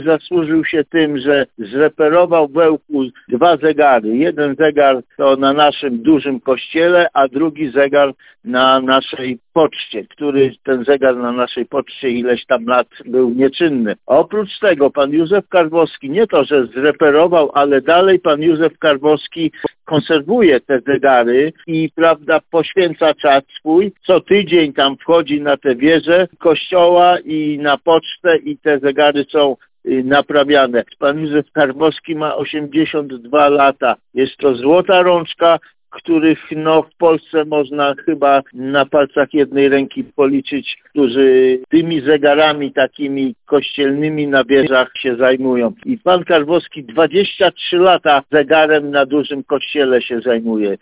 zasłużył się tym, że zreperował w Ełku 2 zegary. Jeden zegar to na naszym dużym kościele, a drugi zegar na naszej poczcie, ten zegar na naszej poczcie ileś tam lat był nieczynny. Oprócz tego pan Józef Karbowski nie to, że zreperował, ale dalej pan Józef Karbowski konserwuje te zegary i, prawda, poświęca czas swój. Co tydzień tam wchodzi na tę wieżę kościoła i na pocztę i te zegary są naprawiane. Pan Józef Karbowski ma 82 lata. Jest to złota rączka, których w Polsce można chyba na palcach jednej ręki policzyć, którzy tymi zegarami takimi kościelnymi na wieżach się zajmują. I pan Karbowski 23 lata zegarem na dużym kościele się zajmuje.